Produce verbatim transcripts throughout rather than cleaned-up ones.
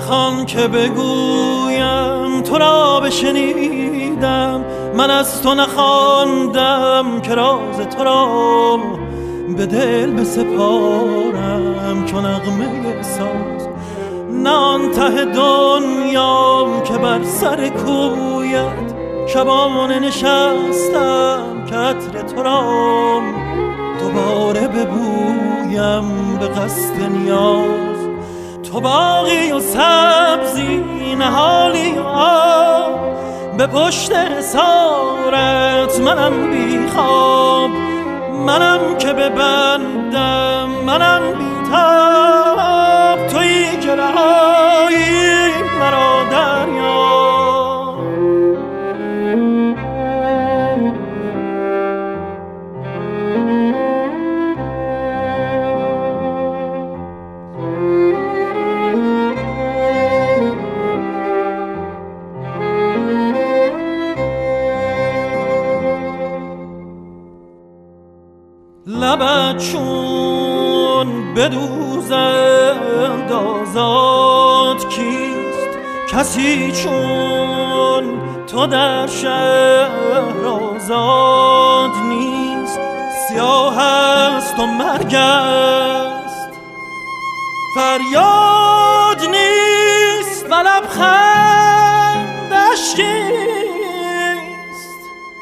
بخوان که بگویم تو را بشنیدم، من از تو نخواندم که راز تو را به دل بسپارم چون نغمه ساز. نه آن ته دنیام که بر سر کویت شبانه نشستم که عطر تو را دوباره ببویم به قصد نیاز. تو باغی و سبزی نهالی و آب، به پشت حصارت منم بی خواب، منم که ببندم منم بی تاب، تویی که رهایی مرا دریا. لبت چون بدوزند آزاد کیست، کسی چون تو در شهر آزاد نیست. سیاه است و مرگ است فریاد نیست و لبخندش کیست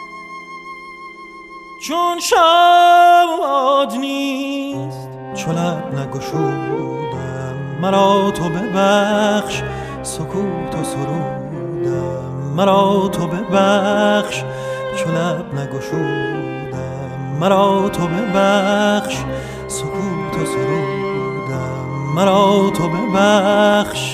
چون شاد نیست. چو لب نگشودم مرا تو ببخش، سکوت و سرودم مرا تو ببخش. چو لب نگشودم مرا تو ببخش، سکوت و سرودم مرا تو ببخش.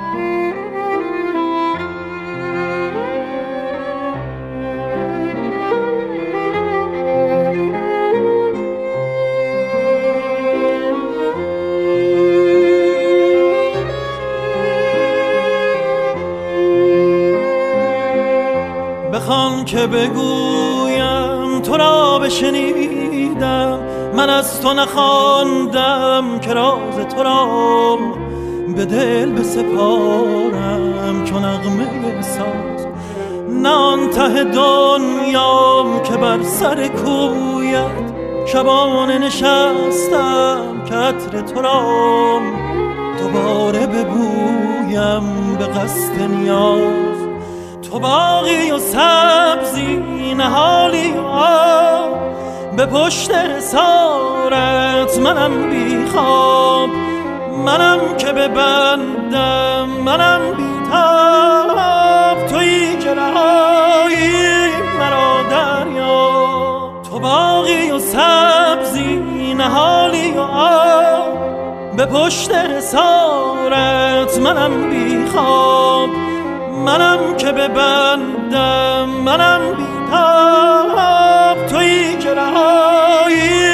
بخوان که بگویم تو را بشنیدم، من از تو نخواندم که راز تو را به دل بسپارم چون نغمه ساز. نه آن ته دنیام که بر سر کویت شبانه نشستم که عطر تو را دوباره ببویم به قصد نیاز. تو باغی و سبزی نهالی و آب، به پشت حصارت منم بی خواب، منم که ببندم منم بی تاب، تویی که رهایی مرا دریا. تو باغی و سبزی نهالی و آب، به پشت حصارت منم بی خواب، منم که ببندم منم بی تاب، تویی که رهایی